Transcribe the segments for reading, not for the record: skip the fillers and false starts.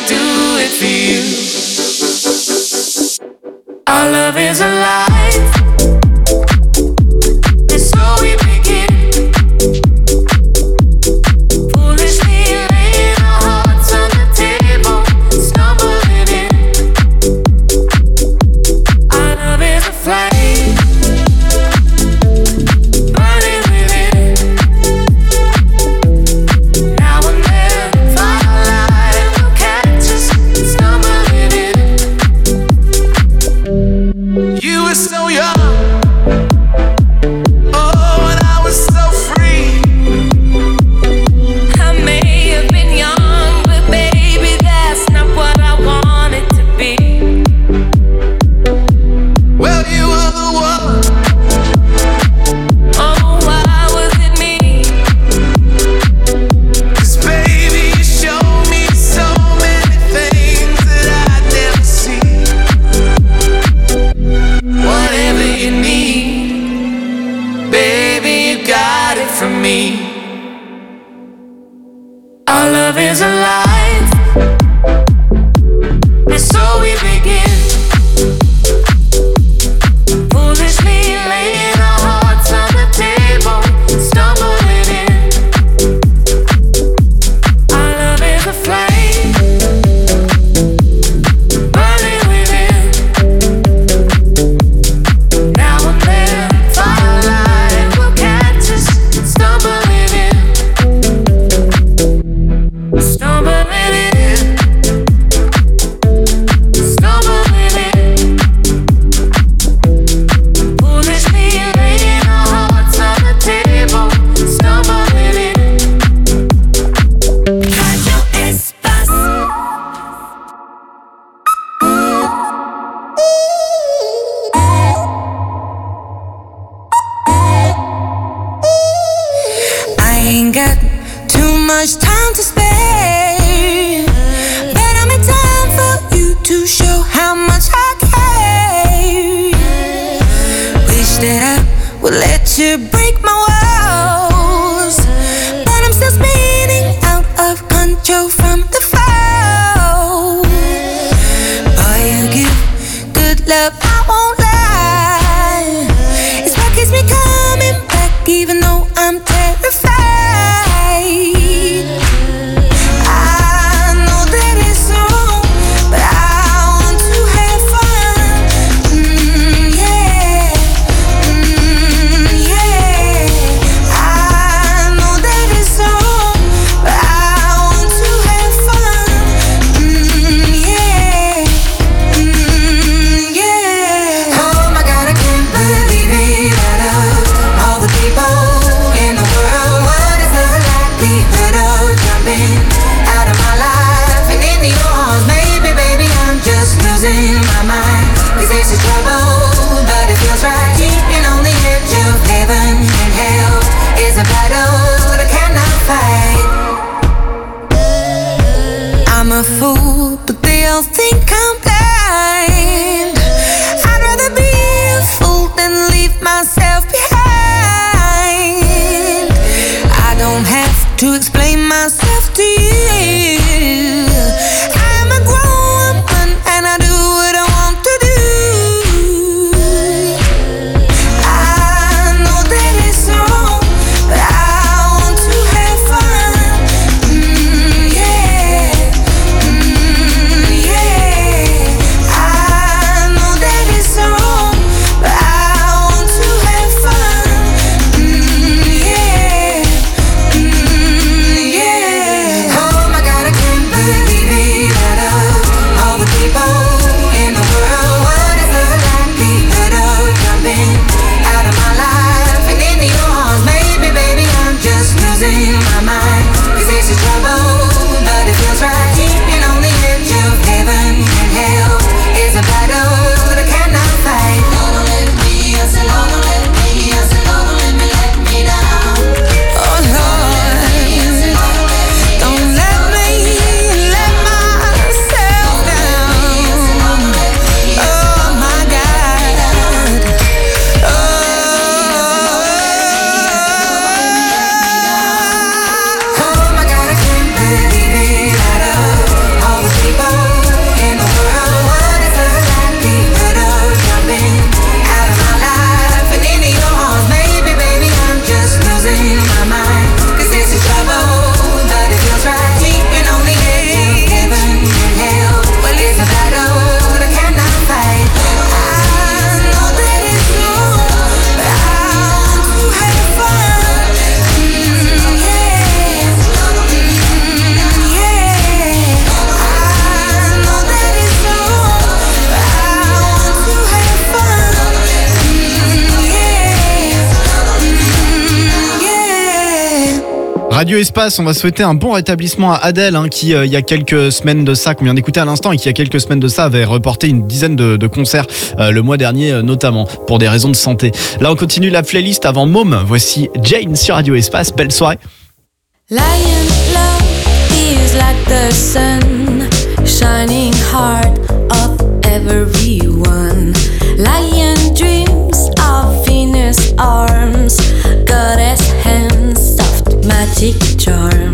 do it for you. Our love is alive, and so we begin. Foolishly laying our hearts on the table, stumbling in. Our love is a flame, burning within. Now and then, firelight will catch us stumbling in. You were so young, oh, and I was so free. I may have been young, but baby, that's not what I wanted to be. Well, you were the one. Oh, why was it me? 'Cause baby, you showed me so many things that I'd never see. Whatever you need, baby, you got it from me. Our love is alive, and so we begin. Foolishly laying our hearts on the table, stumbling in. Our love is a flame, burning within. Now and then, firelight will catch us stumbling in. Stumbling in. Stumbling in. Foolishly laying our hearts on the table, stumbling in. Radio Espace. I ain't got too much time to spare, but I'm in time for you to show how much I care. Wish that I would let you break my walls, but I'm still spinning out of control from the fall. Boy, you give good love, I won't lie. It's what keeps me coming back, even though I'm terrified. I know that it's wrong, but I want to have fun. Yeah, yeah. I know that it's wrong, but I want to have fun. Yeah, yeah. Oh my God, I can't believe it. Out of all the people in the world, what is the likelihood of jumping out of my life and into your arms? Maybe, baby, I'm just losing my mind. 'Cause this is trouble, but it feels right. Keeping on the edge of heaven and hell is a battle that I cannot fight. I'm a fool, but they all think I'm blind. I'd rather be a fool than leave myself behind. I don't have to explain myself to you. I'm a grown woman and I do what I want to do. Radio Espace, on va souhaiter un bon rétablissement à Adèle, qui il y a quelques semaines de ça, qu'on vient d'écouter à l'instant, et qui il y a quelques semaines de ça avait reporté une dizaine de concerts le mois dernier, notamment pour des raisons de santé. Là, on continue la playlist avant Môme. Voici Jane sur Radio Espace. Belle soirée. Lion love is like the sun, shining heart of everyone. Lion dreams of Venus arms, goddess hands, soft magic charm.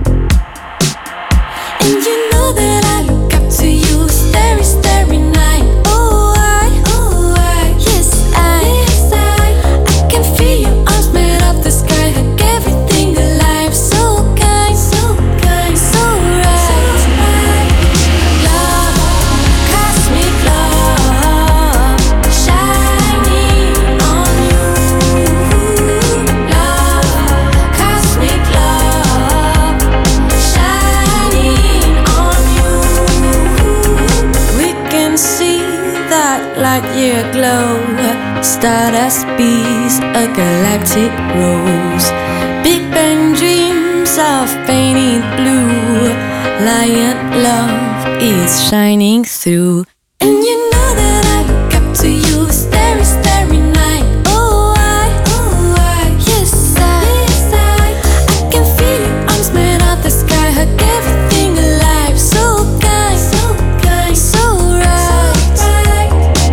And you know that I look up to you, starry, starry night. Oh, yes, I can feel your arms made of the sky, hug everything alive. So kind, so kind, so right. Love, cosmic love, shining on you. Love, cosmic love, shining on you. We can see that light year glow, stardust bees, a galactic rose. Big Bang dreams of painted blue. Lion love is shining through. And you know that I look up to you, starry, starry night. Oh, yes, I can feel your arms made of the sky, hug everything alive. So kind, so kind, so right.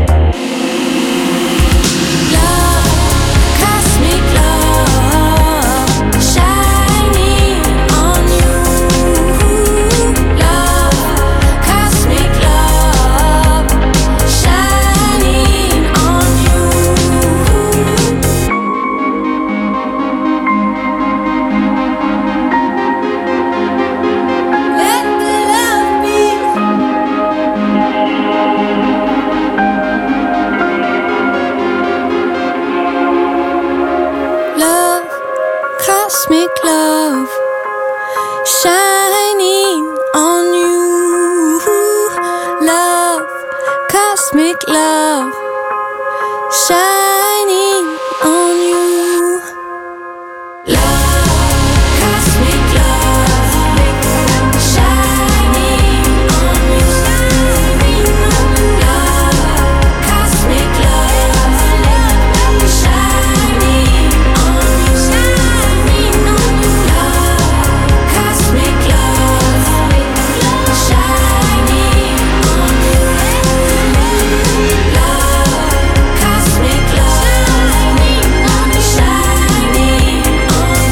Love, cosmic love, shining on you. Love, cosmic love, shining on you. Let the love be. Love, cosmic love, shining on you. Love, cosmic love, shining on you. Love, cosmic love, shining on you. Love, cosmic love, shining on you. Love, cosmic love, shining on you. Love, cosmic love, shining on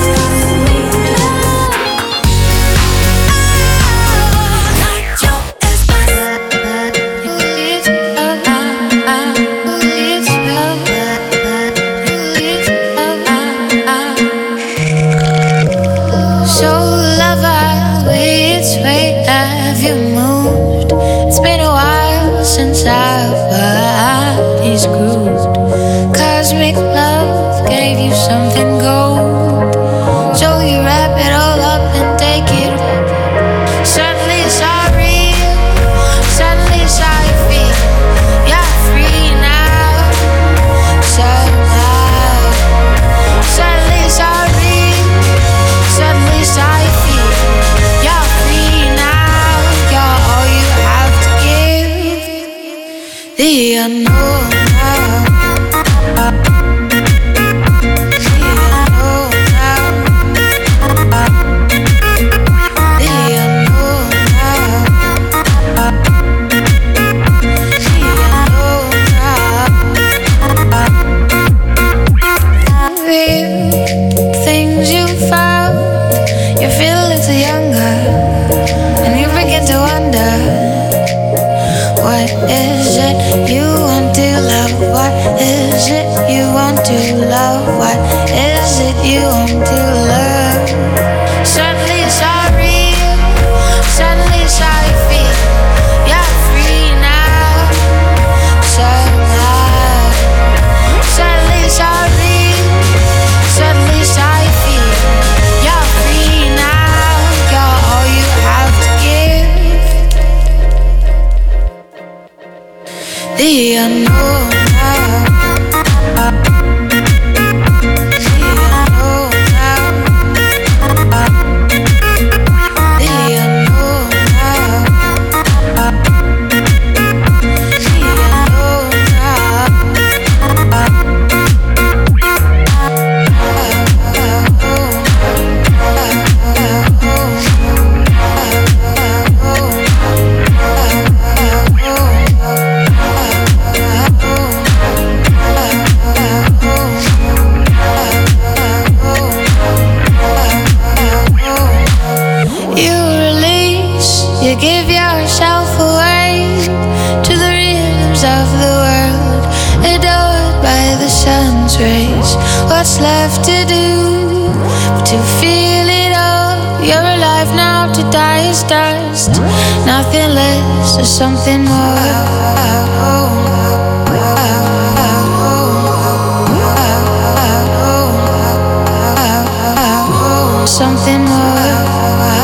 So lover, which way have you moved? It's been a while since our bodies grooved. Cosmic love gave you something gold, so you wrap it all up and take it. Suddenly it's all real, suddenly it's how you feel. You're free now, somehow. Suddenly it's all real, suddenly it's how you feel. You're free now, you're all you have to give. The unknown now. Things you found, you feel a little younger, and you begin to wonder, what is it you want to love? What is it you want to love? What is it you want to love? Suddenly it's all real, suddenly it's how you feel. You're free now, somehow. Suddenly it's all real, suddenly it's how you feel. You're free now, you're all you have to give. The unknown now. The unknown now. left to do but to feel it all. You're alive now, to die is dust. Nothing less or something more. Something more.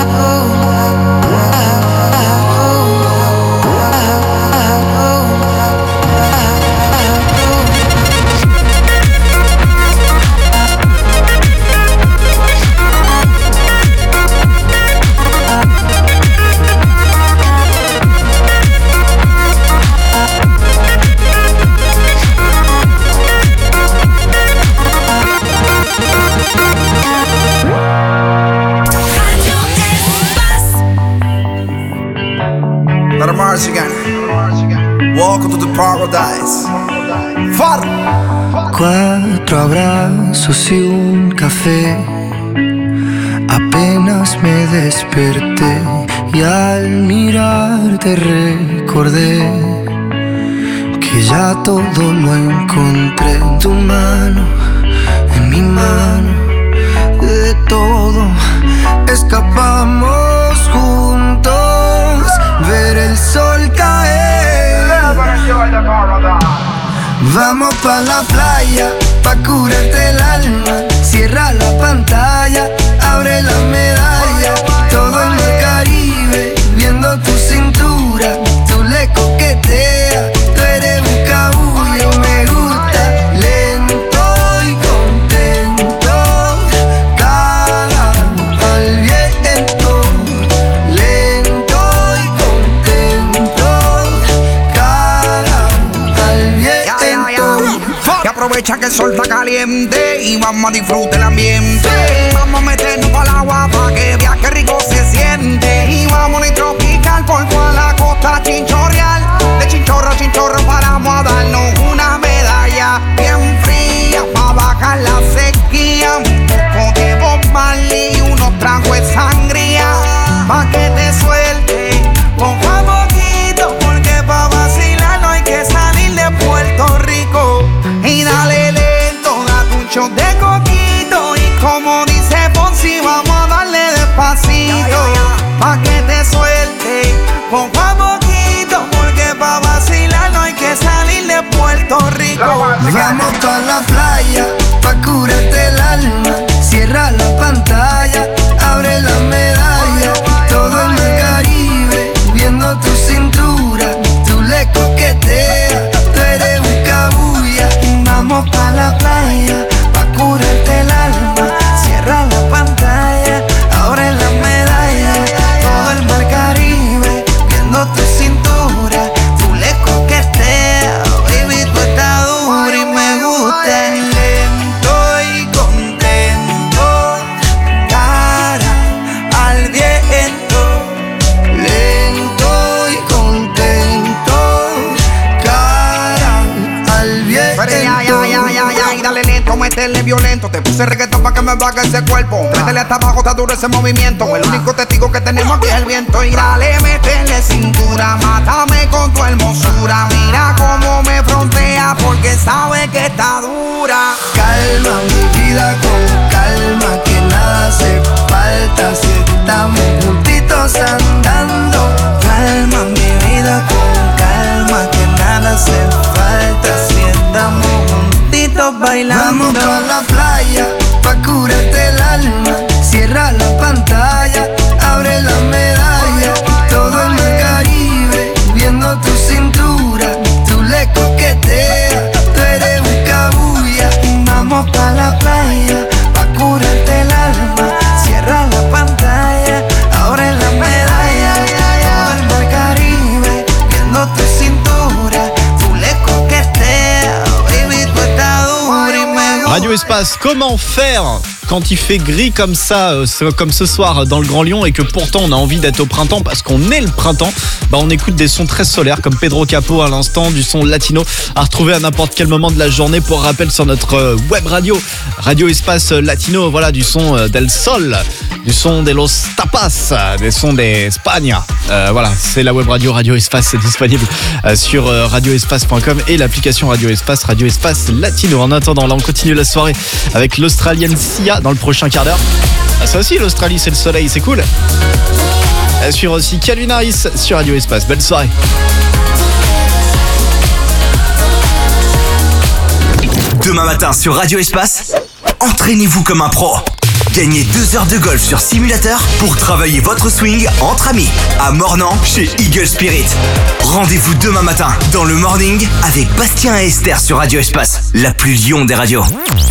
Welcome to the paradise. Far. 4 abrazos y un café. Apenas me desperté y al mirarte recordé que ya todo lo encontré en tu mano, en mi mano. De todo escapamos juntos, ver el sol caer. Vamos pa' la playa, pa' curarte el alma. Cierra la pantalla, abre la medalla. Todo en el Caribe, viendo tu cintura. Tú le coqueteas, tú eres un cabullo. Me gusta lento y contento. Cara al viento, lento y contento. Cara al viento. Y aprovecha que el sol está caliente y vamos a disfrutar el ambiente. Vamos a meternos al agua pa' que veas que rico se siente. Y vamos a tropical por toda la costa chinchorreal. De chinchorro a chinchorro paramos a darnos una medalla bien fría pa' bajar la sequía. Un poco de Bob Marley y unos tragos de sangría pa' que te suelte poco a poquito, porque pa' vacilar no hay que salir de Puerto Rico. Y dale lento, date un shot de coquito. Y como dice Fonsi, vamos a darle despacito pa' que te suelte poco a poquito, porque pa' vacilar no hay que salir de Puerto Rico. Vamos pa' la playa, pa' curarte el alma. Cierra la pantalla, abre la medalla. Todo en el Caribe, viendo tu cintura. Tú le coqueteas, tú eres un cabulla. Vamos pa' la playa, pa' curarte el alma. Cierra la pantalla, abre la medalla. Todo el mar Caribe, viendo tu cintura. Tú le coqueteas, baby, tú estás dura y me gusta. Lento y contento, cara al viento. Lento y contento, cara al viento. Pero ya, dale lento, métele violento. Te puse reggaetón pa' que me baje ese cuerpo. Métele hasta abajo, está duro ese movimiento. El único testigo que tenemos aquí es el viento. Y dale, métele cintura, mátame con tu hermosura. Mira cómo me frontea, porque sabe que está dura. Calma mi vida con calma, que nada hace falta si estamos juntitos andando. Calma mi vida con calma, que nada hace falta si estamos juntitos bailando. Vamos pa' la playa, pa' curarte el alma. Cierra la pantalla, abre la medalla. Todo en el Caribe, viendo tu cintura. Tú le coqueteas, tú eres un cabulla. Vamos pa' la playa, pa' curarte el alma. Cierra la pantalla, abre la medalla. Todo el mar Caribe, viendo tu cintura. Tú le coqueteas, baby, tú estás dura y me gusta. Radio Espace, comment faire quand il fait gris comme ça, comme ce soir dans le Grand Lyon, et que pourtant on a envie d'être au printemps parce qu'on est le printemps, on écoute des sons très solaires comme Pedro Capo à l'instant, du son latino à retrouver à n'importe quel moment de la journée. Pour rappel, sur notre web radio, Radio Espace Latino, voilà, du son del Sol, du son de los tapas, des sons d'Espagne. Voilà, c'est la web radio Radio Espace, disponible sur radioespace.com et l'application Radio Espace Latino. En attendant, là on continue la soirée avec l'Australienne Sia dans le prochain quart d'heure. Ça aussi, l'Australie, c'est le soleil, c'est cool. À suivre aussi Calvin Harris sur Radio Espace. Belle soirée. Demain matin sur Radio Espace, entraînez-vous comme un pro. Gagnez 2 heures de golf sur simulateur pour travailler votre swing entre amis à Mornan chez Eagle Spirit. Rendez-vous demain matin dans le morning avec Bastien et Esther sur Radio Espace, la plus Lyon des radios.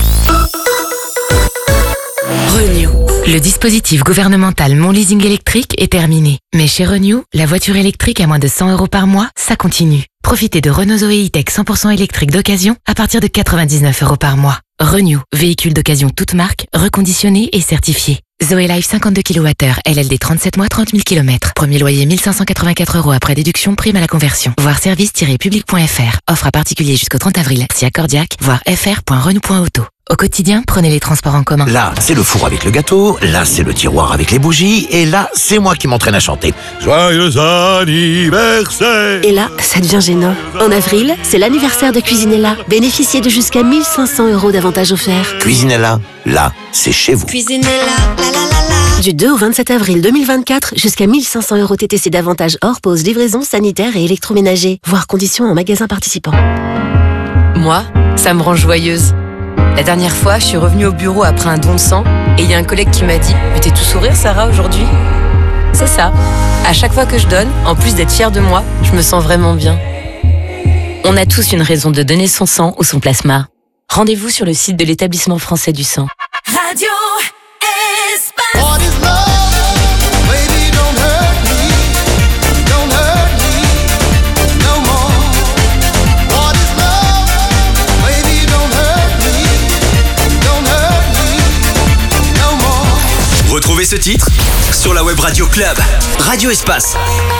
Renew. Le dispositif gouvernemental Mon Leasing électrique est terminé. Mais chez Renew, la voiture électrique à moins de 100 € par mois, ça continue. Profitez de Renault Zoe E-Tech 100% électrique d'occasion à partir de 99 € par mois. Renew, véhicule d'occasion toute marque, reconditionné et certifié. Zoe Life 52 kWh, LLD 37 mois, 30 000 km. Premier loyer 1584 € après déduction, prime à la conversion. Voir service-public.fr. Offre à particulier jusqu'au 30 avril. Si accordiaque, voir fr.renew.auto. Au quotidien, prenez les transports en commun. Là, c'est le four avec le gâteau, là, c'est le tiroir avec les bougies, et là, c'est moi qui m'entraîne à chanter. Joyeux anniversaire! Et là, ça devient gênant. En avril, c'est l'anniversaire de Cuisinella. Bénéficiez de jusqu'à 1500 € d'avantages offerts. Cuisinella, là, c'est chez vous. Cuisinella, la la la la. Du 2 au 27 avril 2024, jusqu'à 1500 € TTC d'avantages hors pause, livraison, sanitaire et électroménager. Voir conditions en magasin participant. Moi, ça me rend joyeuse. La dernière fois, je suis revenue au bureau après un don de sang et il y a un collègue qui m'a dit « Mais t'es tout sourire, Sarah, aujourd'hui ?» C'est ça. À chaque fois que je donne, en plus d'être fière de moi, je me sens vraiment bien. On a tous une raison de donner son sang ou son plasma. Rendez-vous sur le site de l'Établissement français du sang. Radio Espace. Retrouvez ce titre sur la web radio club Radio Espace.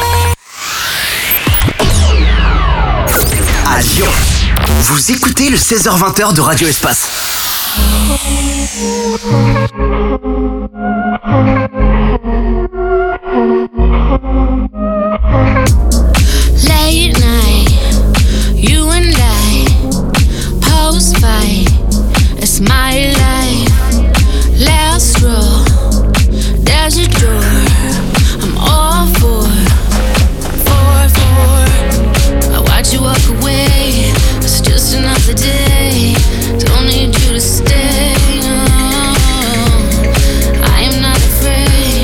À Lyon, vous écoutez le 16h-20h de Radio Espace. Late night, you and I, post-fight, it's my life, last row. There's a door, I'm all for. I watch you walk away, it's just another day. Don't need you to stay, no. I am not afraid.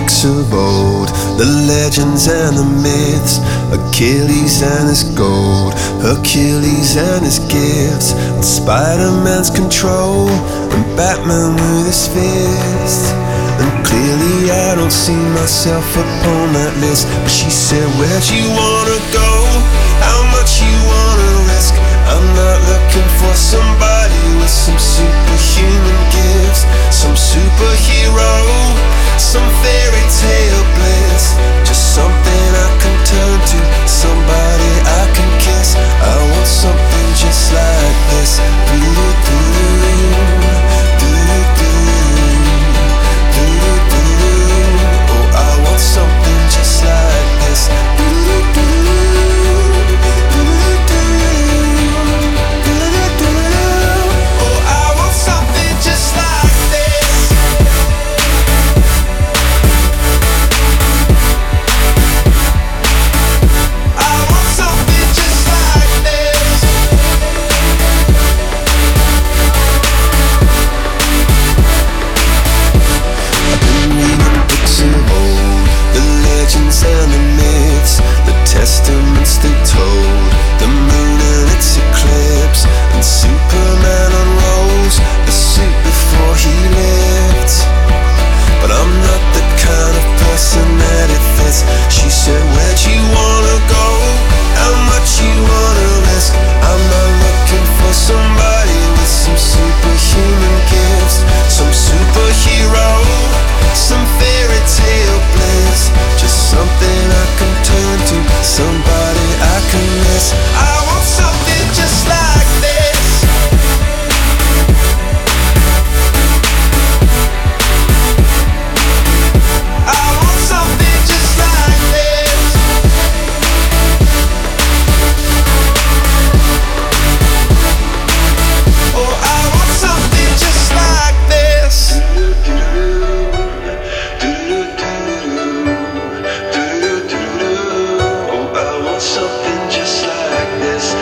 books of old, the legends and the myths, Achilles and his gold, Hercules and his gifts, and Spider-Man's control, and Batman with his fists. And clearly I don't see myself upon that list. But she said, where'd you wanna go? How much you wanna risk? I'm not looking for somebody with some superhuman gifts, some superhero, some fairy tale bliss. Just something I can turn to, somebody I can kiss. I want something just like this. Oh, I want something just like this. And the myths, the testaments they told, the moon and its eclipse, and Superman unrolls the suit before he lived. But I'm not the kind of person that it fits. She said, where'd you wanna go? How much you wanna risk? I'm not looking for somebody with some superhuman gifts, some superhero, some fairy tale bliss. Just something I can turn to, somebody I can miss. I want something just like this. I want something just like this. Oh, I want something just like this. Something just like this.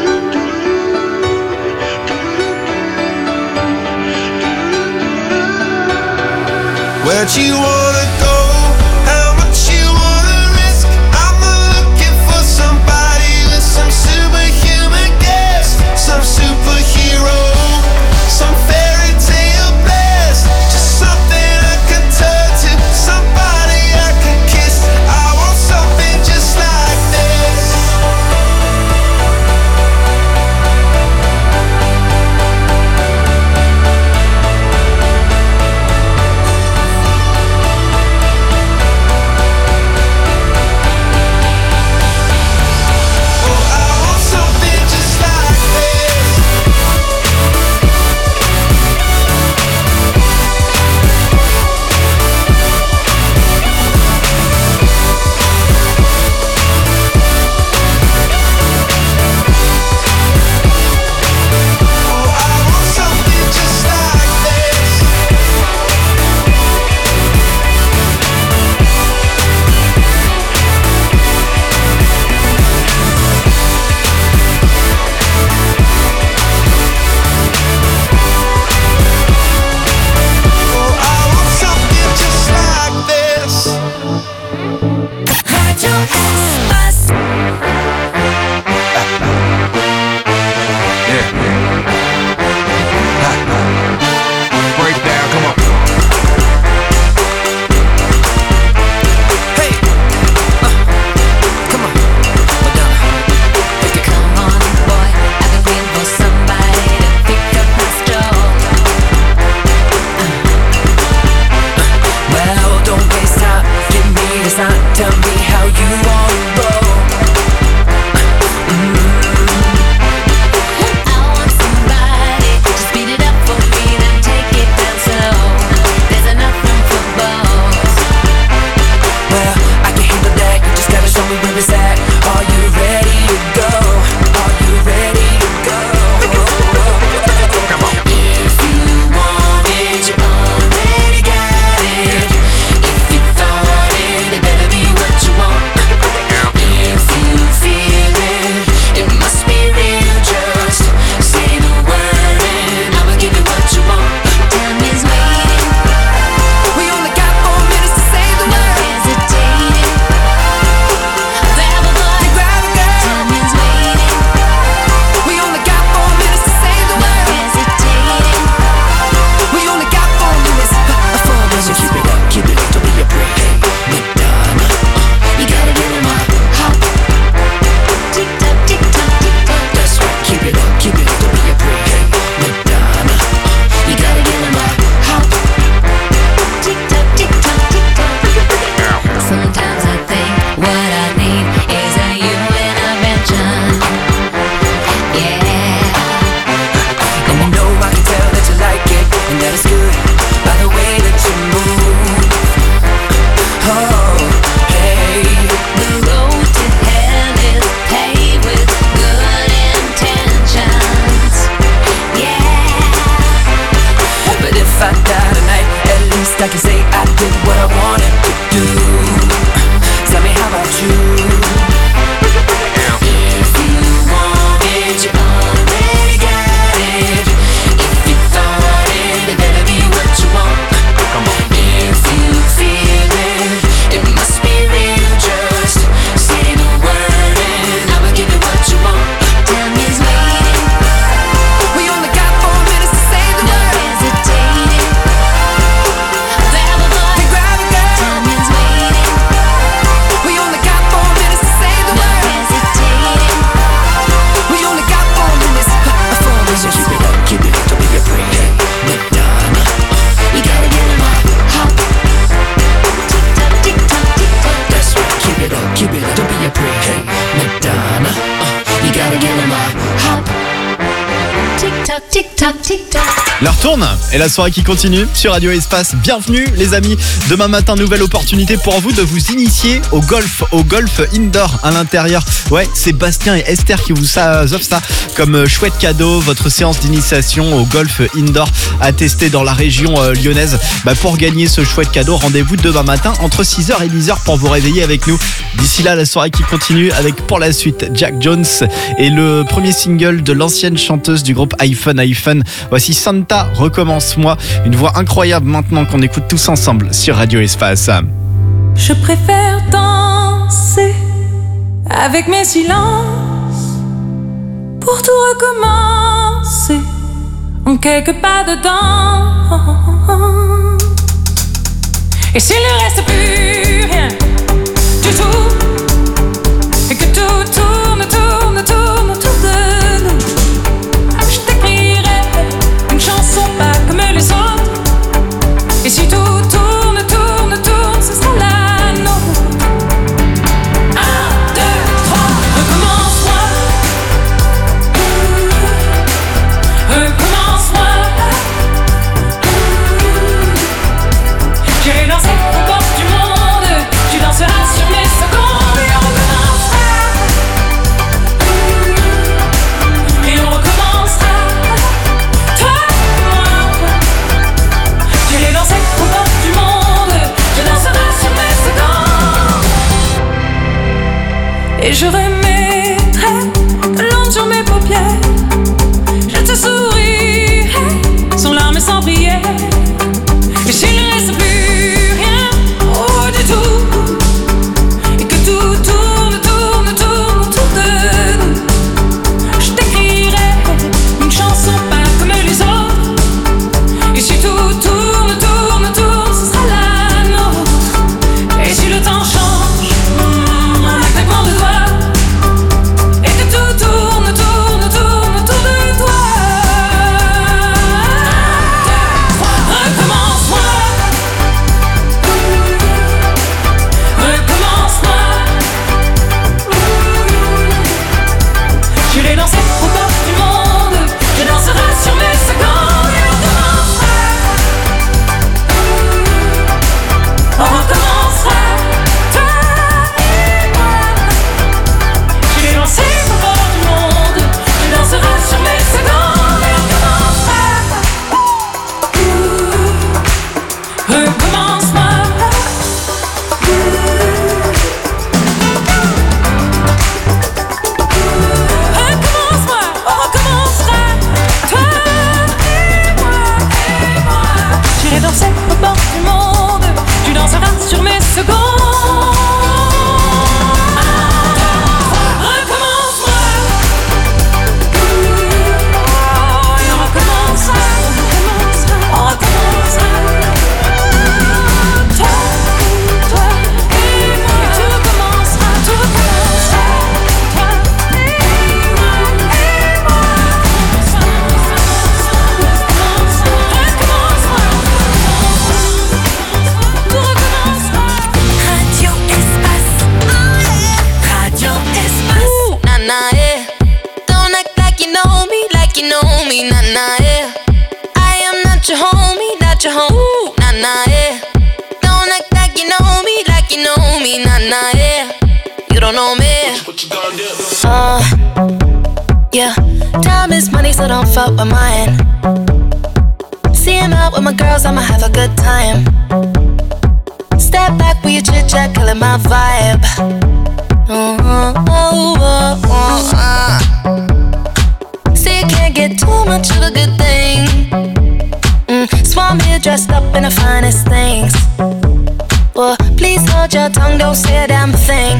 Where'd you wanna go? How much you wanna risk? I'm not looking for somebody with some superhuman gifts, some superhero, some fairy tale bliss. Just something I can turn to, somebody I can kiss. I want something just like this. L'heure tourne et la soirée qui continue sur Radio Espace. Bienvenue les amis. Demain matin, nouvelle opportunité pour vous de vous initier au golf indoor à l'intérieur. Ouais, c'est Bastien et Esther qui vous offrent ça comme chouette cadeau. Votre séance d'initiation au golf indoor à tester dans la région lyonnaise. Pour gagner ce chouette cadeau, rendez-vous demain matin entre 6h et 10h pour vous réveiller avec nous. D'ici là, la soirée qui continue avec pour la suite Jack Jones et le premier single de l'ancienne chanteuse du groupe iPhone. Voici Santa, recommence-moi. Une voix incroyable maintenant qu'on écoute tous ensemble sur Radio Espace. Je préfère danser avec mes silences pour tout recommencer en quelques pas dedans. Et s'il ne reste plus rien du tout et que tout tourne autour de nous, je t'écrirai une chanson pas comme les autres. Et si tout tourne, ce sera la nôtre. 1, 2, 3, recommence-moi. Recommence-moi. J'irai danser aux portes du monde. Tu danseras sur mes secondes. Et on recommencera. Et on recommencera. Toi et moi. J'irai danser aux portes du monde. Tu danseras sur mes secondes. Et je remettrai de l'ombre sur mes paupières. Je te sourirai sans larmes et sans prière. Et s'il ne reste plus rien du tout et que tout tourne autour de nous, je t'écrirai une chanson pas comme les autres. Et si tout tourne, ce sera la nôtre. Et si le temps change en un claquement de doigts et que tout tourne autour de toi. Recommence-moi. Recommence-moi. J'irai danser aux portes du monde. Je danserai sur mes secondes. Et on recommencera. On recommencera. Toi et moi. J'irai danser aux portes du monde. Je danserai sur mes secondes. Et on recommencera. Recommence-moi. Recommence-moi, on recommencera. Toi et moi. J'irai danser aux portes du monde. Tu danseras sur mes secondes. Recommence-moi. Et on recommencera. On recommencera. Toi et moi. Et tout recommencera. Toi et moi. Radio Espace. Radio Espace. Nah, nah, yeah. Don't act like you know me, nah, nah, yeah. I am not your homie, nah, nah, yeah. Don't act like you know me, nah, nah, yeah. You don't know me. What you gonna do? Yeah. Time is money, so don't fuck with mine. See him out with my girls, I'ma have a good time. Step back with your chit chat, killing my vibe. See, you can't get too much of a good thing. Swan here dressed up in the finest things. Well, please hold your tongue, don't say a damn thing.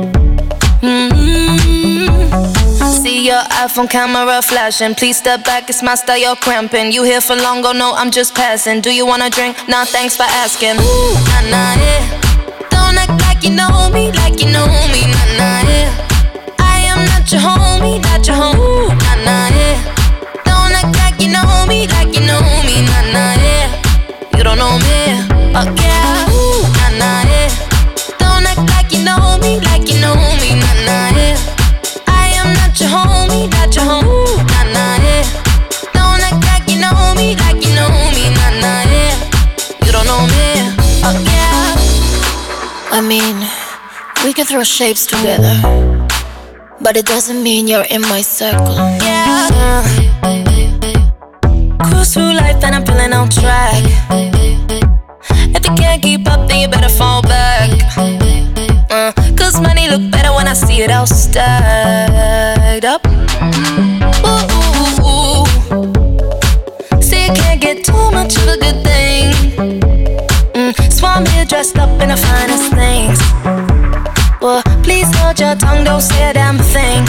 See your iPhone camera flashing. Please step back, it's my style, you're cramping. You here for long, oh no, I'm just passing. Do you wanna drink? Nah, thanks for asking. Nah, nah, yeah. Don't act like you know me, nah, nah, yeah. I am not your homie, nah, nah, yeah. Don't act like you know me, nah, nah, yeah. You don't know me, yeah. Nah, nah, yeah. Don't act like you know me, nah, nah, yeah. I am not your homie, nah, nah, yeah. Don't act like you know me, I mean, we can throw shapes together, but it doesn't mean you're in my circle. Yeah. Cruise through life and I'm feeling on track. If you can't keep up, then you better fall back. Cause money look better when I see it all stacked up. Ooh, ooh, ooh. See, you can't get too much of a good thing. So I'm here dressed up in the finest things. Well, please hold your tongue, don't say a damn thing.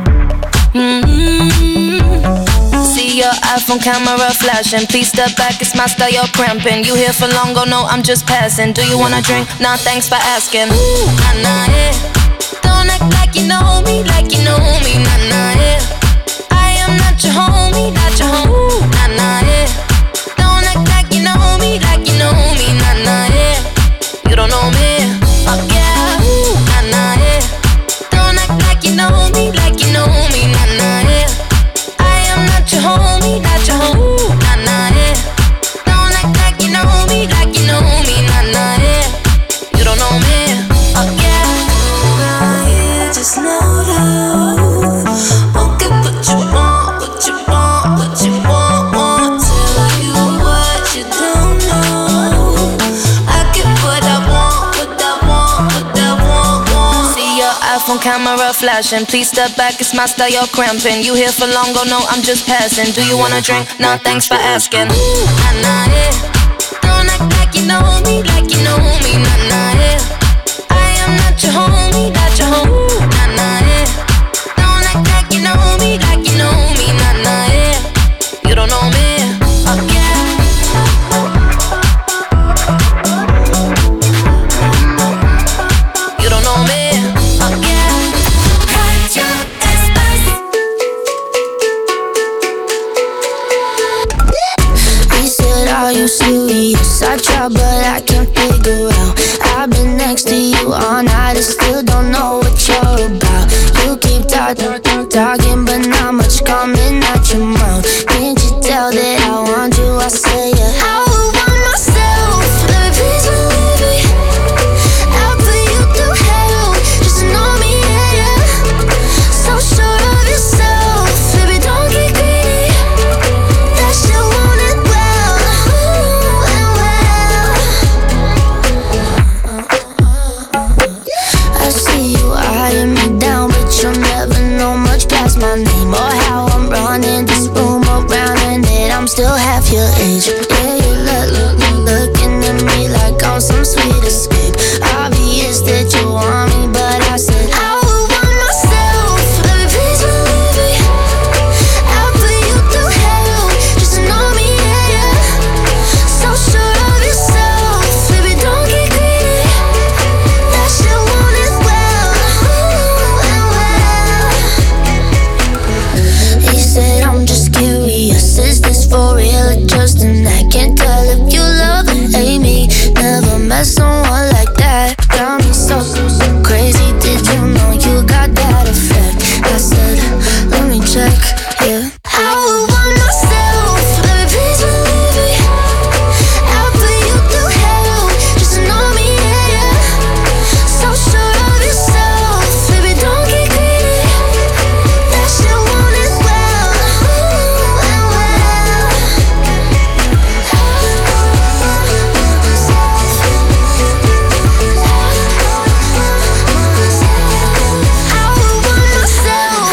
See your iPhone camera flashing. Please step back, it's my style, you're cramping. You here for long, oh no, I'm just passing. Do you wanna drink? Nah, thanks for asking. Ooh, nah, nah, yeah. Don't act like you know me, like you know me, nah, nah, yeah. I am not your homie, not your homie. Ooh, nah, nah, yeah. Don't act like you know me, like you know me, nah, nah, yeah. You don't know me, oh yeah. Ooh, nah, nah, yeah. Don't act like you know me, like you know me, nah, nah, yeah. I am not your homie, not your homie. Ooh, nah, nah, yeah. Don't act like you know me, like you know me, nah, nah, yeah. You don't know me, oh yeah. Nah, you just know that. Won't get what you want, what you want, what you want. Tell you what you don't know. I get what I want, what I want, what I want. See your iPhone camera flashing. Please step back, it's my style, you're cramping. You here for long, oh no, I'm just passing. Do you wanna drink? Nah, thanks for asking. Ooh, nah, nah, yeah. Don't act like you know me, like you know me, nah, nah, yeah. I am not your homie, not your homie. Ooh, nah, nah, yeah. Don't act like you know me, like you know me, nah, nah, yeah. You don't know me, oh yeah. You don't know me, oh yeah. Radio Espace. He said, are you serious? I try, but I can't figure out. I've been next to you all night and still don't know what you're about. You keep talking, but not much coming out your mouth. Can't you tell that I want you? I say yeah. I would want myself, baby, please believe me. I'll put you through hell, just to know me, yeah, yeah. So sure of yourself, baby, don't get greedy. That shit want it well, ooh, and well. I see you eyeing me down, but you'll never know much past my name or how I'm running this room around, and that I'm still half your age. Yeah, you looking at me like I'm some sweet escape. Obvious that you want me, but I said I would want myself, baby, please believe me. I'll put you through hell, just to know me, yeah, yeah. So sure of yourself, baby, don't get greedy. That shit want it well, ooh, and well. He said, I'm just curious, is this for real or just an act? Can't tell if you love or hate me. Never met someone like that. Got me so crazy, did you know you got that effect? I said, let me check, yeah. I would want myself, baby, please believe me. I'll put you through hell, just to know me, yeah, yeah. So sure of yourself, baby, don't get greedy. That shit want it well, ooh, and well. I would want myself.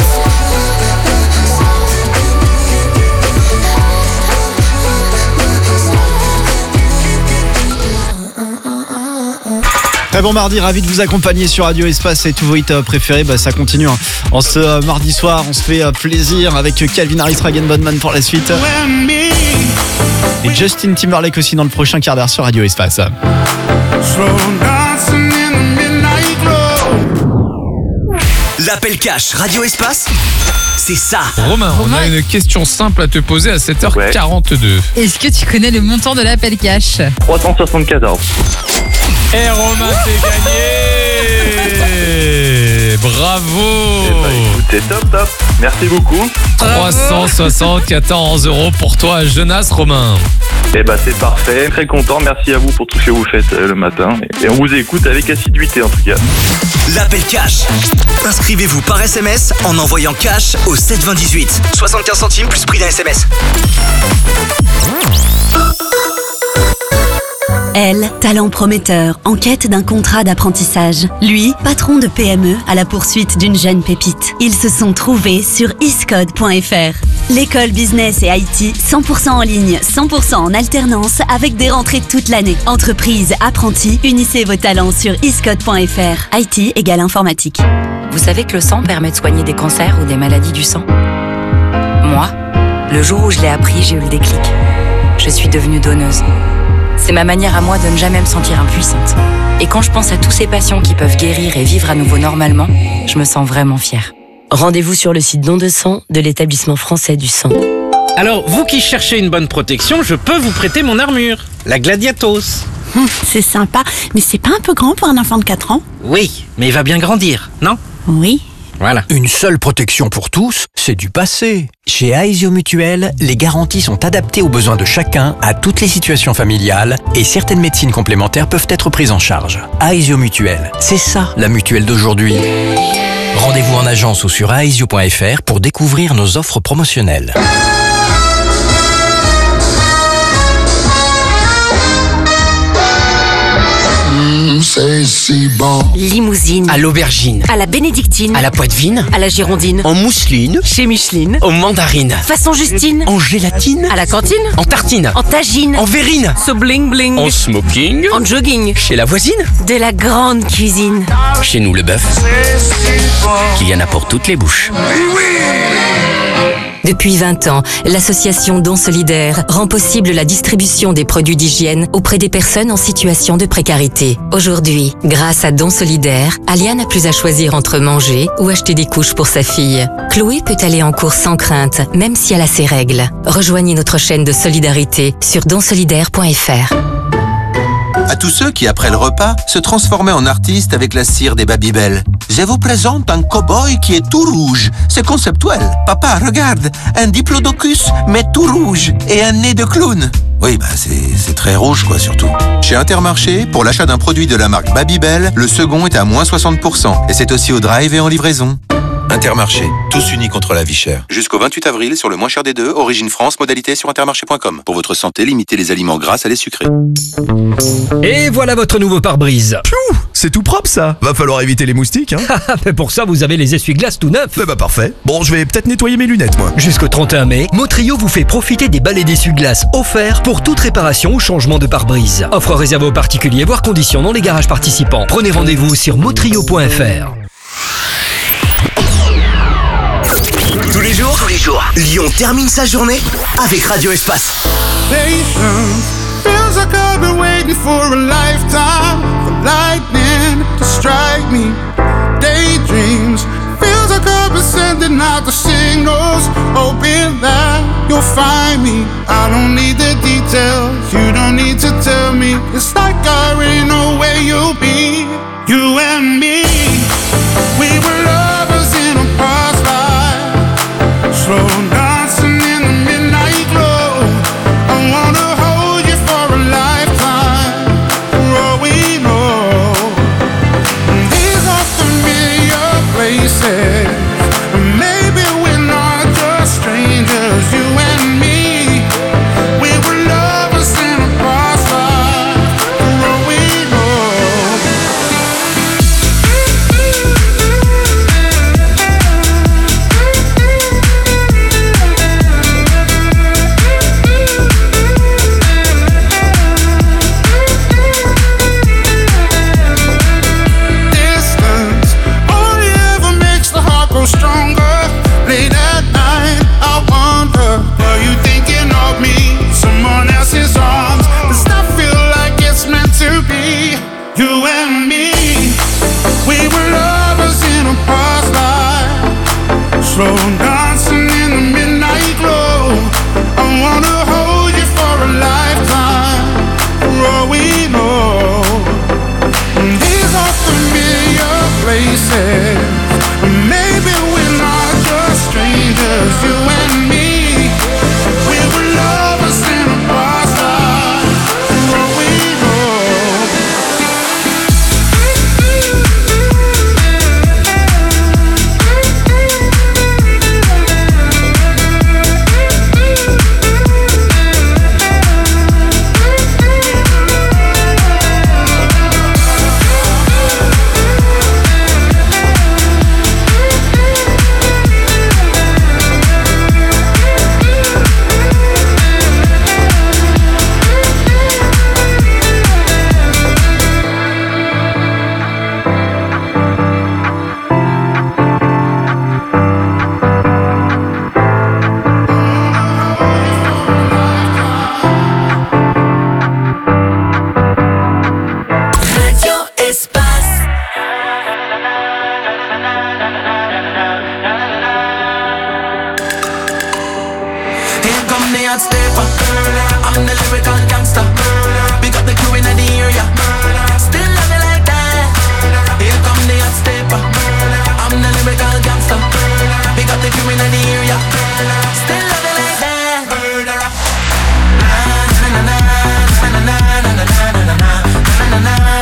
Très bon mardi, ravi de vous accompagner sur Radio Espace et tous vos hits préférés. Bah, ça continue hein. En ce mardi soir, on se fait plaisir avec Calvin Harris, Ragen Bondman pour la suite. Et Justin Timberlake aussi dans le prochain quart d'heure sur Radio Espace. L'appel cash Radio Espace, c'est ça. Romain, on a une question simple à te poser à 7h42. Est-ce que tu connais le montant de l'appel cash? 374. Et Romain, c'est gagné. Bravo. Écoutez, top. Merci beaucoup. 374 € pour toi, Jonas Romain. C'est parfait. Très content. Merci à vous pour tout ce que vous faites le matin. Et on vous écoute avec assiduité en tout cas. L'appel cash. Inscrivez-vous par SMS en envoyant cash au 72018. 75 centimes plus prix d'un SMS. Elle, talent prometteur, en quête d'un contrat d'apprentissage. Lui, patron de PME à la poursuite d'une jeune pépite. Ils se sont trouvés sur iscode.fr. L'école business et IT, 100% en ligne, 100% en alternance, avec des rentrées toute l'année. Entreprise, apprentis, unissez vos talents sur iscode.fr. IT égale informatique. Vous savez que le sang permet de soigner des cancers ou des maladies du sang ? Moi, le jour où je l'ai appris, j'ai eu le déclic. Je suis devenue donneuse. C'est ma manière à moi de ne jamais me sentir impuissante. Et quand je pense à tous ces patients qui peuvent guérir et vivre à nouveau normalement, je me sens vraiment fière. Rendez-vous sur le site Don de sang de l'établissement français du sang. Alors, vous qui cherchez une bonne protection, je peux vous prêter mon armure, la Gladiatos. C'est sympa, mais c'est pas un peu grand pour un enfant de 4 ans ? Oui, mais il va bien grandir, non ? Oui. Voilà. Une seule protection pour tous, c'est du passé. Chez Aesio Mutuel, les garanties sont adaptées aux besoins de chacun, à toutes les situations familiales, et certaines médecines complémentaires peuvent être prises en charge. Aesio Mutuel, c'est ça la mutuelle d'aujourd'hui. Rendez-vous en agence ou sur aesio.fr pour découvrir nos offres promotionnelles. Limousine. À l'aubergine. À la bénédictine. À la poitevine. À la girondine. En mousseline. Chez Micheline. Aux mandarines. Façon Justine. En gélatine. À la cantine. En tartine. En tagine. En verrine. So bling bling. En smoking. En jogging. Chez la voisine. De la grande cuisine. Chez nous le bœuf. Qu'il y en a pour toutes les bouches. Depuis 20 ans, l'association Don Solidaire rend possible la distribution des produits d'hygiène auprès des personnes en situation de précarité. Aujourd'hui, grâce à Don Solidaire, Alia n'a plus à choisir entre manger ou acheter des couches pour sa fille. Chloé peut aller en cours sans crainte, même si elle a ses règles. Rejoignez notre chaîne de solidarité sur donsolidaire.fr. À tous ceux qui, après le repas, se transformaient en artistes avec la cire des Babybel. Je vous présente un cow-boy qui est tout rouge. C'est conceptuel. Papa, regarde, un diplodocus, mais tout rouge, et un nez de clown. Oui, c'est très rouge, quoi, surtout. Chez Intermarché, pour l'achat d'un produit de la marque Babybel, le second est à moins 60%. Et c'est aussi au drive et en livraison. Intermarché, tous unis contre la vie chère. Jusqu'au 28 avril, sur le moins cher des deux, Origine France, modalité sur intermarché.com. Pour votre santé, limitez les aliments gras, salés, sucrés. Et voilà votre nouveau pare-brise. Piou, c'est tout propre ça. Va falloir éviter les moustiques, hein. Mais pour ça, vous avez les essuie-glaces tout neufs. Parfait. Bon, je vais peut-être nettoyer mes lunettes, moi. Jusqu'au 31 mai, Motrio vous fait profiter des balais d'essuie-glaces offerts pour toute réparation ou changement de pare-brise. Offre réservée aux particuliers, voire conditions dans les garages participants. Prenez rendez-vous sur motrio.fr. Tous les jours, Lyon termine sa journée avec Radio Espace. Feels like I've been waiting for a lifetime, for lightning to strike me. Daydreams, feels like I've been sending out the signals, hoping that you'll find me. I don't need the details, you don't need to tell me. It's like I already know where you'll be. You and me, we were lovers in a past life, slow dancing in the midnight glow. I wanna hold you for a lifetime, for all we know. These are familiar places, maybe we're not just strangers. You and me, we were lovers in a past life, for all we know. Distance only ever makes the heart grow stronger. Late at night, I wonder, are you thinking of me? Someone else's arms, does that feel like it's meant to be? You and me, we were lovers in a past life, slow dancing in the midnight glow. I wanna hold you for a lifetime, for all we know. These are familiar places, hot stepper. I'm the lyrical gangster. Big up the crew in the area. Still love you like that. Here come the hot stepper. I'm the lyrical gangster. Big up the crew in the area. Still love you like that. Murderer. Na na na na na na na na na na na na na.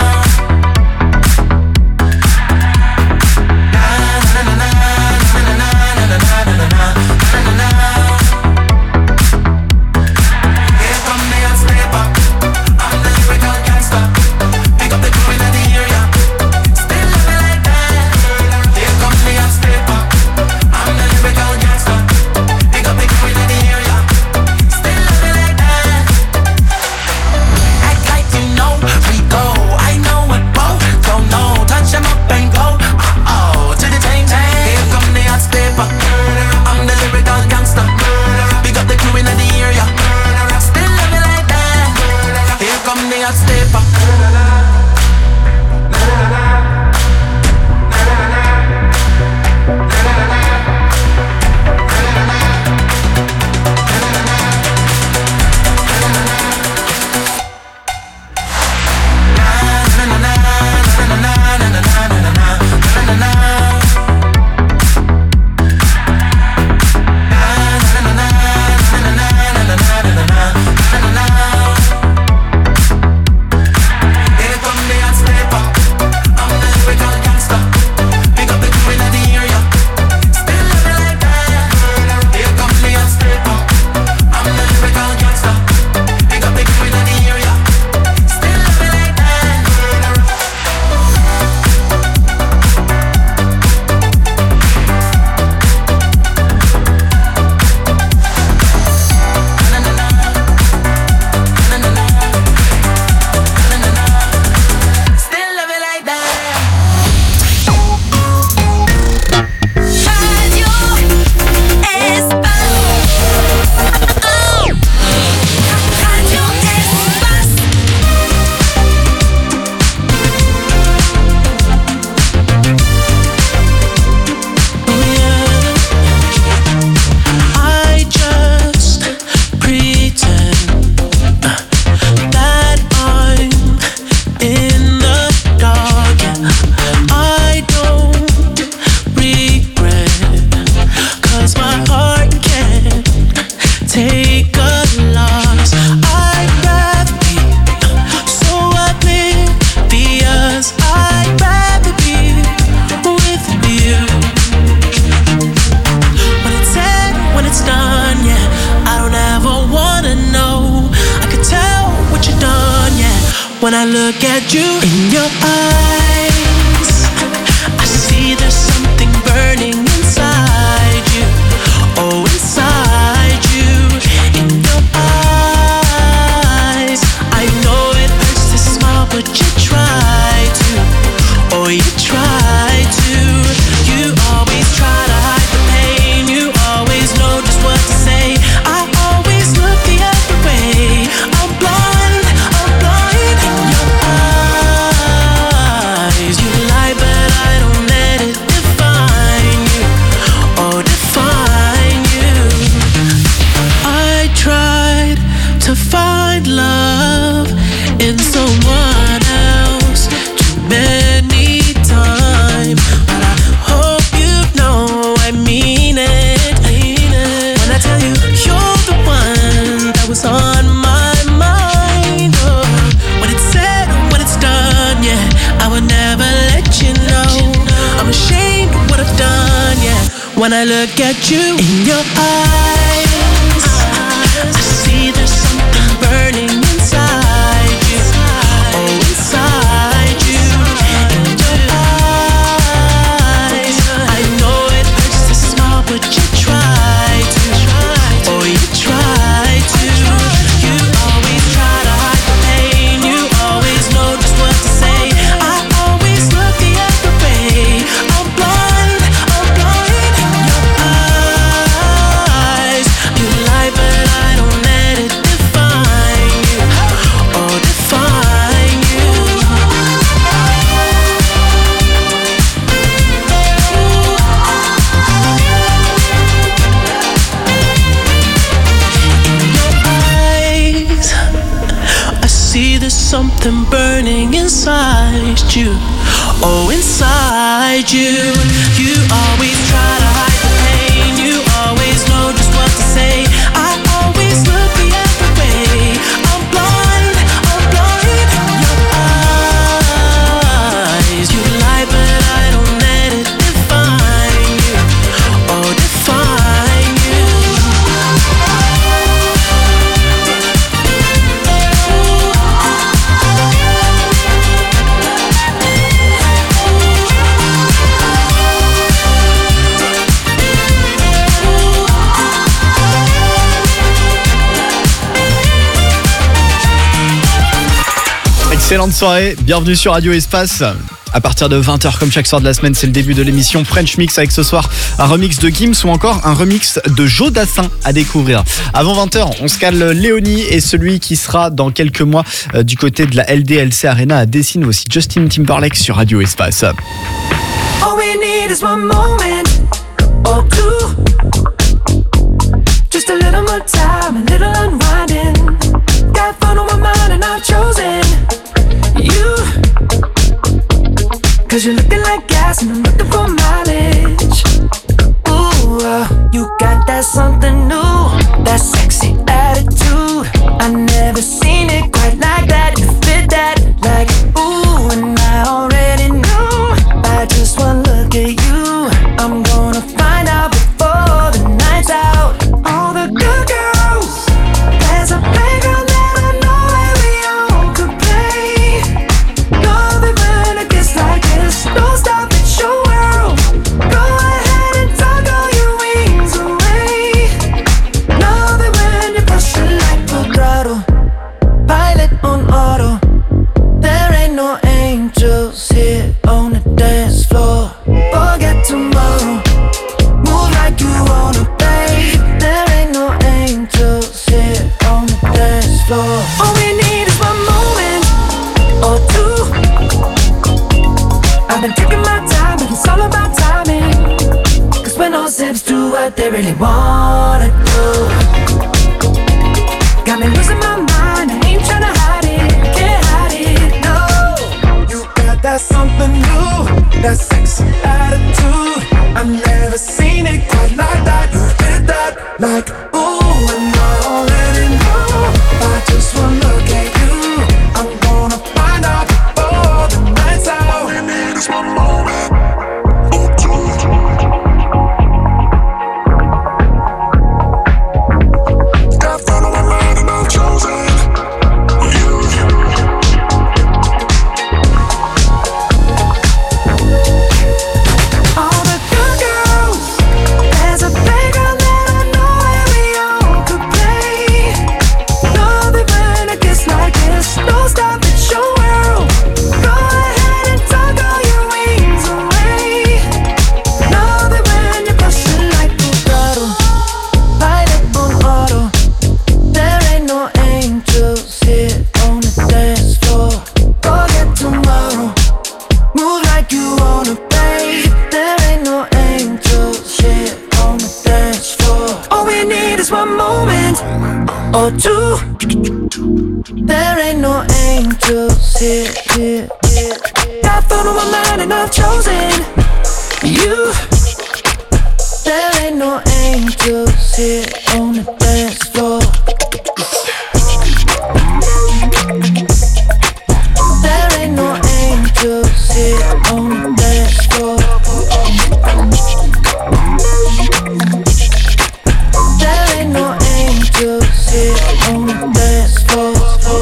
When I look at you in your eyes, I see there's something burning inside you. Oh, inside you, in your eyes. I know it hurts to smile, but you try to. Oh, you try to. You always try to hide the pain. You always know just what to say. I always look the other way. I'm blind in your eyes. You lie, but I don't let it define you. Oh, define you. I tried to find love in someone else too many times, but I hope you know I mean it. When I tell you you're the one that was on my mind. Oh, when it's said, when it's done, yeah, I would never let you know. I'm ashamed of what I've done, yeah. When I look at you in your eyes, I see there's something burning inside you. Oh, inside you, in your eyes. I know it hurts to smile, but you try to. Oh, you try to. You always try to hide the pain. You always know just what to say. I always look the other way. I'm blind in your eyes. something burning inside you. Oh, inside you. You always try to hide the pain. You always know just what to say. I always look the other way. I'm blind in your eyes. You lie, but I don't let it define you. Oh, define you. Excellente soirée, bienvenue sur Radio Espace. À partir de 20h comme chaque soir de la semaine, c'est le début de l'émission French Mix avec ce soir un remix de Gims ou encore un remix de Joe Dassin à découvrir. Avant 20h, on se cale Léonie et celui qui sera dans quelques mois du côté de la LDLC Arena à Dessine. Voici Justin Timberlake sur Radio Espace. All we need is one moment or two. Just a little more time, a little unwinding. Got fun on my mind and I've chosen you. Cause you're looking like gas and I'm looking for mileage. Ooh, you got that something new, that sexy attitude. I never seen it quite like that. You fit that like ooh, and I already knew by just one look at you. I'm gonna find out before the night's out. All the good girls, there's a playground that I know where we all could play. Love it when it gets like this. Don't stop, it's your world. Go ahead and toggle your wings away. Love it when you push it like full throttle. Pilot on auto. There ain't no angels here on the dance floor. Forget tomorrow. Move like you wanna, babe. There ain't no angels here on the dance floor. All we need is one moment or two. I've been taking my time, but it's all about timing. Cause when those hips do what they really wanna do, got me losing my mind, I ain't tryna hide it, can't hide it, no. You got that something new, that sexy attitude. I've never seen it quite like that. You did that like ooh, and I already know by just one look at you. I'm gonna find out before the night's out. All we need is one moment or two. Got fun on my mind and I've chosen you. All the good girls, there's a playground that I know where we all could play. Love it when it gets like this. Don't stop, it's your world. Go ahead and toggle your wings away. Love it when you push it like full throttle. Pilot on auto. There ain't no angels here on the dance floor. Forget tomorrow. Move like you wanna, babe. There ain't no angels here on the dance floor. All we need is one moment or two. There ain't no angels here. Got fun on my mind and I've chosen you. There ain't no angels here on the dance floor. There ain't no angels here on the dance floor. There ain't no angels here on the dance floor.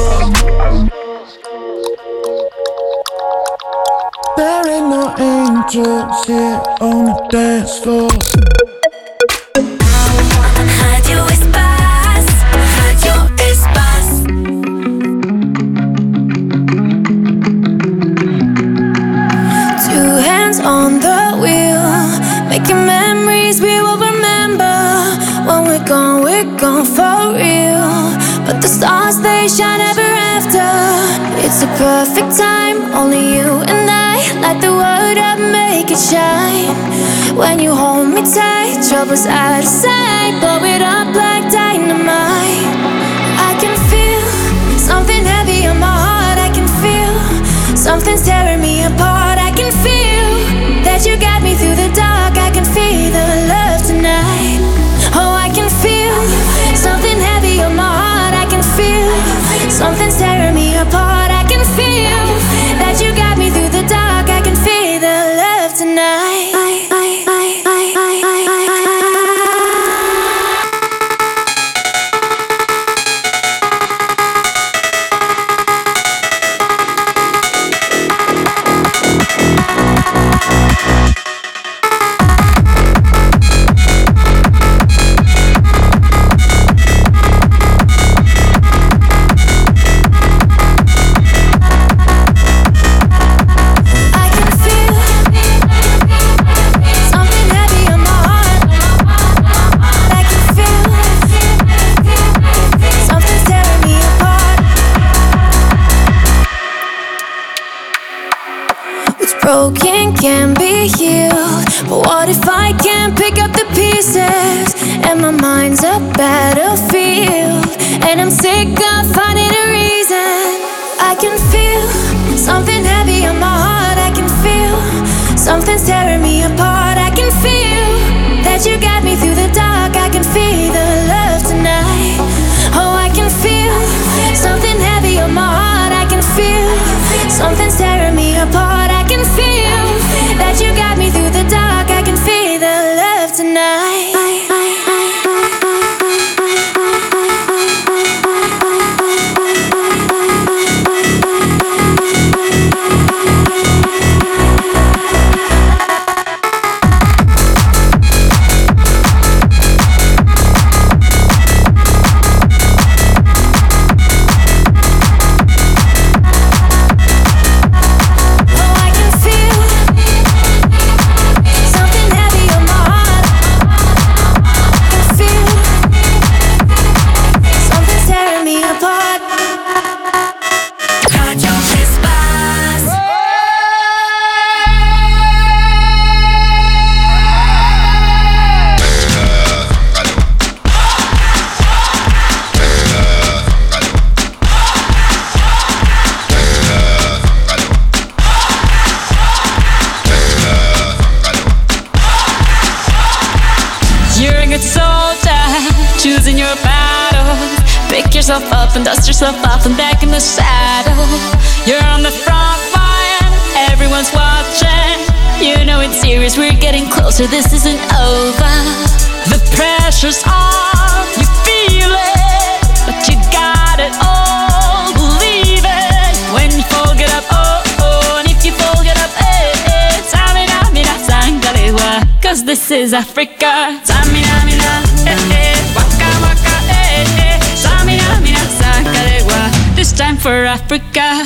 There ain't no angels here on the dance floor. Radio Espace, Radio Espace. Two hands on the wheel, making memories we will remember. When we're gone for real. But the stars, they shine ever after. It's a perfect time, only you and I. Light the world up, make it shine. When you hold me tight, trouble's out of sight. Blow it up like dynamite. I can feel something heavy on my heart. I can Something's tearing me apart. I can feel that you got me through the dark. I can feel the love tonight. Oh, I can feel something heavy on my heart. I can feel something's tearing me apart. I can feel that you got me through the dark. I can feel the love tonight. Broken can be healed, but what if I can't pick up the pieces? And my mind's a battlefield, and I'm sick of finding a reason. I can feel something heavy on my heart. I can feel something's tearing me apart. I can feel that you got me through the dark. I can feel the love tonight. Oh, I can feel something heavy on my heart. I can feel something's tearing me apart. I can feel that you got me through the dark. I can feel the love tonight. Up and dust yourself off and back in the saddle. You're on the front line, everyone's watching. You know it's serious, we're getting closer, this isn't over. The pressure's on, you feel it, but you got it all, believe it. When you fall, get up, oh, oh, and if you fall, get up, eh, eh. Samina, mina, sangalewa, cause this is Africa. Samina, mina, eh, eh, waka, waka, eh, eh. Samina, mina, sangalewa, this time for Africa.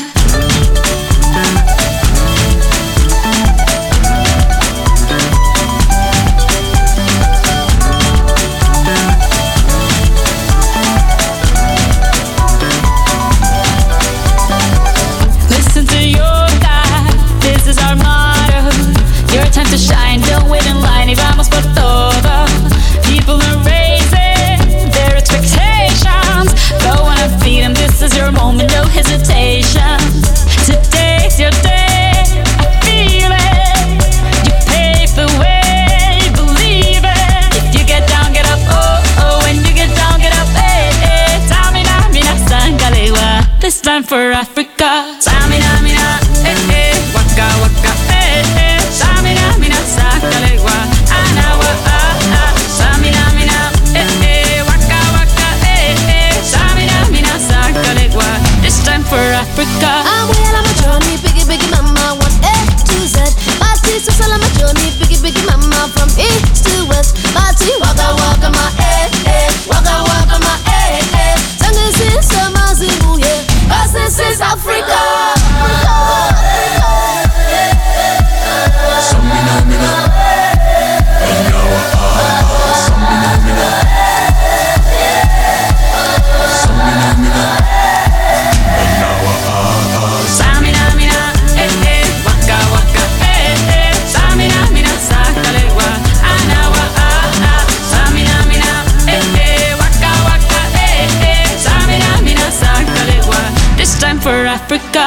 Listen to your God, this is our motto. Your time to shine, don't wait in line, y vamos por todo. People are raising their expectations. Go on and feed them, this is your moment, no hesitation. Today's your day, I feel it. You pave the way, believe it. If you get down, get up, oh, oh. When you get down, get up, eh, eh. Samina, mina, sangalewa, this time for Africa. Samina, mina, eh, eh. Waka, waka, eh, eh. Samina, mina, sangalewa, anawa, ah, ah. Samina, mina, eh, eh. Waka, waka, eh, eh. Samina, mina, sangalewa, this time for Africa. I'm well on my journey, biggie, biggie mama, 1 A to Z. Party social on my journey, biggie, biggie mama, from east to west. Party waka, waka, my eh, eh. Waka, waka, my eh, eh. Tango since summer, Zimu, yeah. 'Cause this is Africa. Samina, mina, anawa, ah, samina, mina, samina, mina, anawa, ah, Samina, mina, eh, eh. Waka, waka, eh, eh. Samina, mina, sangalewa, anawa, ah, ah. Samina, mina, eh, eh. Waka, waka, eh, eh. Samina, mina, sangalewa, this time for Africa.